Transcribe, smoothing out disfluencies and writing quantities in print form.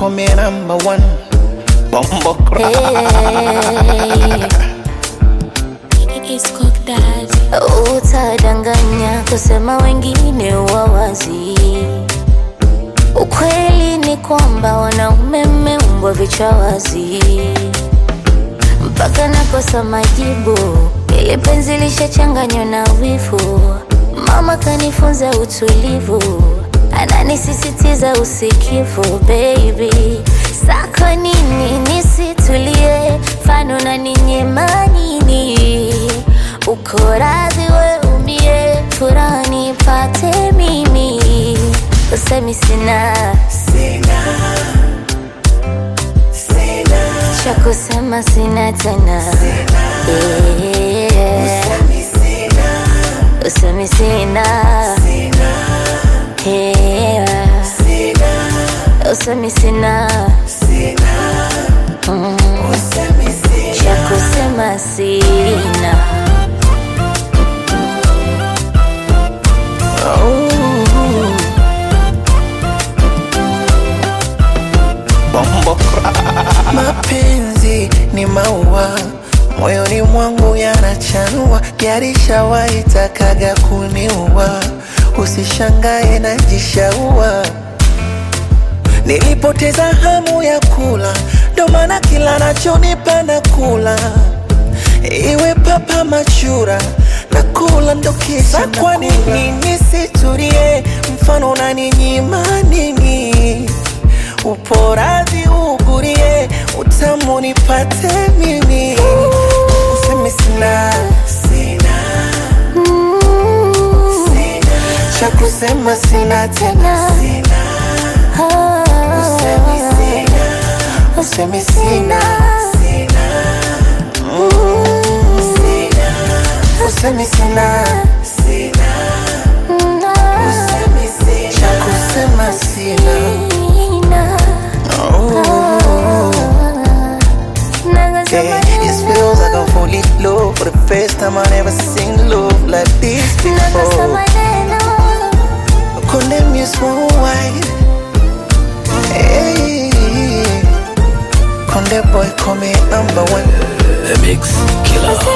call me number one. Bumbo utadanganya kusema wengine wawazi. Ukweli ni kwamba wanaume mmeumbwa vichwa wazi. Mpaka nakosa majibu, ile penzi lishachanganywa na wivu. Mama kanifunza utulivu, ananisisitiza usikivu. Baby, sako nini nisitulie, fano na ninyema nini? Uko radhi we umie, furaha nipate mimi. Usemi sina cha kusema, sina tena. Usemi sina usemi sina cha kusema, sina. Mapenzi ni maua, moyoni mwangu yanachanua. Yarishawahi takaga kuniua, usishangae najishaua. Nilipoteza hamu ya kula, ndo maana kila nachonipa nakula. Iwe papa machura, nakula ndo kisha. Kwa nini nisitulie, mfano unaninyima nini? Upo radhi ugurie, utamu nipate mimi. Usemi sina cha kusema, sina tena. Usemi sina usemi sina cha kusema, sina. It feels like I'm fully low for the first time. I never seen love like this before. Condemn you small white. Hey, Conde boy, call me number one. The Mix Killer.